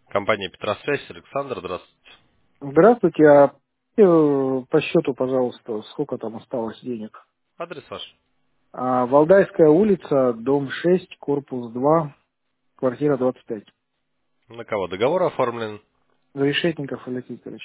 Компания Петросвязь, Александр, здравствуйте. Здравствуйте, по счету, пожалуйста, сколько там осталось денег? Адрес ваш? Валдайская улица, дом 6, корпус 2, квартира 25. На кого договор оформлен? Решетников Олег Викторович.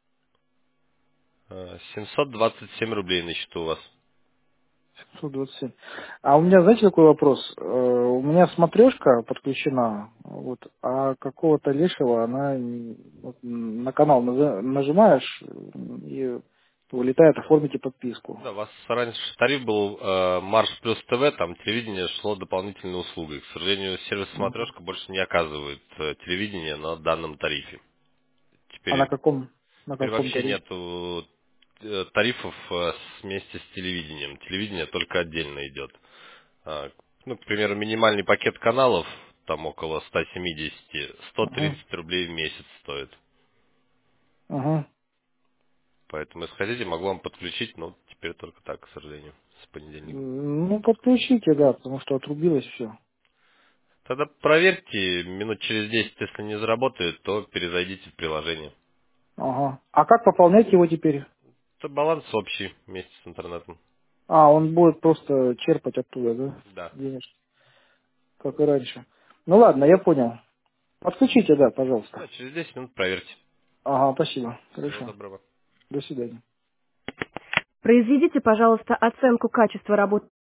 727 рублей на счету у вас. 727. А у меня, знаете, какой вопрос? У меня смотрешка подключена, вот, а какого-то лешего она вот, на канал нажимаешь и вылетает «Оформите подписку». Да, у вас раньше тариф был Марш плюс ТВ, там телевидение шло дополнительной услугой. К сожалению, сервис Мгм. «Смотрешка» больше не оказывает телевидение на данном тарифе. А на Теперь, каком, на теперь каком вообще тарифе? нету тарифов вместе с телевидением. Телевидение только отдельно идет. Ну, к примеру, минимальный пакет каналов, там около 170, Угу. 130 рублей в месяц стоит. Угу. Поэтому, если хотите, могу вам подключить, но теперь только так, к сожалению, с понедельника. Ну, подключите, да, потому что отрубилось все. Тогда проверьте, минут через 10, если не заработает, то перезайдите в приложение. Ага. А как пополнять его теперь? Это баланс общий вместе с интернетом. Он будет просто черпать оттуда, да? Да. Денежки, как и раньше. Ну ладно, я понял. Подключите, да, Да, пожалуйста. через 10 минут проверьте. Ага, спасибо. Всего Хорошо. доброго. До свидания. Произведите, пожалуйста, оценку качества работы